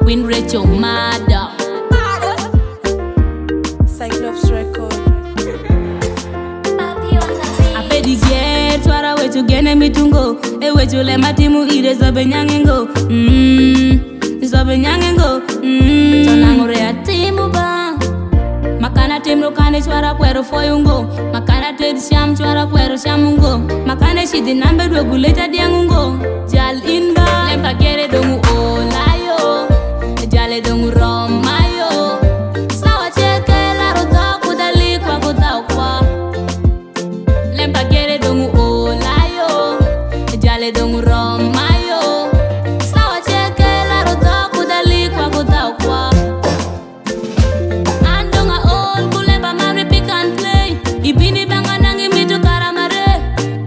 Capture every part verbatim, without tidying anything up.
Queen Rachel Mada Cyclops Record. I pay the gear twara wetu gene mitungo e wetu le matimu ire zobe nyangengo mm zobe nyangengo mm tonangore atimu ba makana temro kane twara kwero foyungo makana ted sham twara kwero shamungo makane shidi nambe do guleta diangungo jal inba lempa gere dongu olayo jale dongu romayo sawa cheke la roda kudali kwa kudau kwa lempa gere dongu olayo jale dongu romayo sawa cheke la roda kudali kwa kudau kwa andonga all kulemba mamre pick and play ibini banga nangi mitu karamare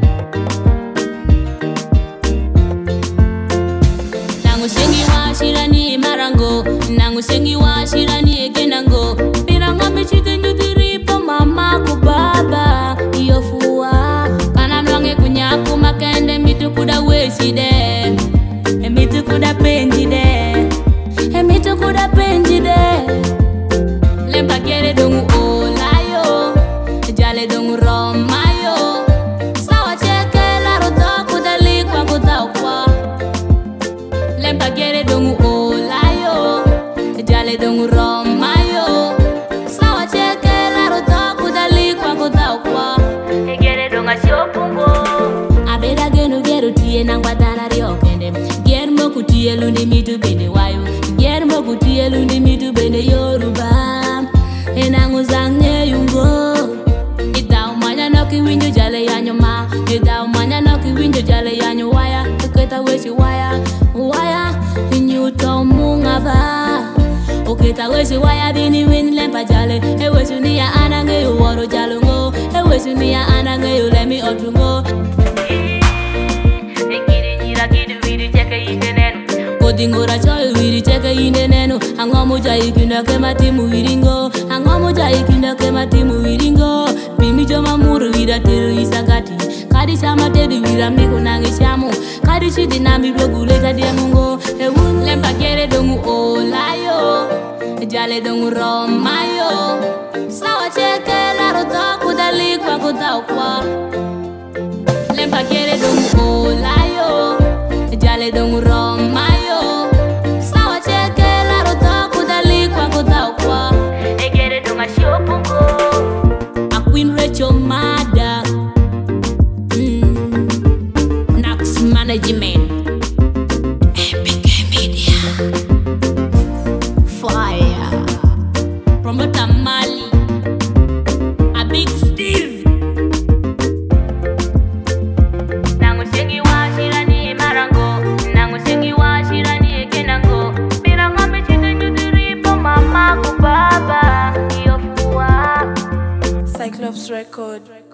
nangu sengi wa shirani marango nangu sengi wa shirani egenango piranga michite ndudiripo mama ku baba iyofuwa kana mlange kunyaku makende mitu kuda weside emitu kuda penjide emitu kuda penjide lempa gere dongu olayo jale dongu romayo sawa cheke la roda kudali kwa kudau kwa lempa gere dongu olayo jale dongu romayo sawa cheke la roda kudali kwa kudau kwa gere donga shopungo abeda genu geru tie nangwa dana rio kende ger mo kutie lundi mitu bende wayo ger mo kutie lundi mitu bende yoruba enangu zange yungo idau manya noki winjo jale yanyo ma idau manya noki winjo jale yanyo waya uketa weshi waya waya inyuto mungaba uketa weshi waya bini win lempa jale e weshi niya anange yuworo jalungo e weshi niya anange yulemi otungo engiri nyira kidu wiri cheke indenenu kodingora choy wiri cheke indenenu angomu jai kinda ke matimu wiringo angomu jai kinda ke matimu wiringo pimi joma muru wira teru isagati kadi sama tedi wira miku nangi shamu kadi chidi nami dogule tadi amungo e wun lempa gere dongu olayo jale dongu romayo sawa cheke la roda kudali kwa kudau kwa lempa gere dongu olayo jale dongu romayo sawa cheke la roda kudali kwa kudau kwa egere donga shopungo a Queen Rachel Mada mm. Nax Management M P K Media Fire Promoter Mali a Big Steve nangu sengi wa shirani marango nangu sengi wa shirani egenango piranga michite ndudiripo mama ku baba iyofuwa Cyclops Record.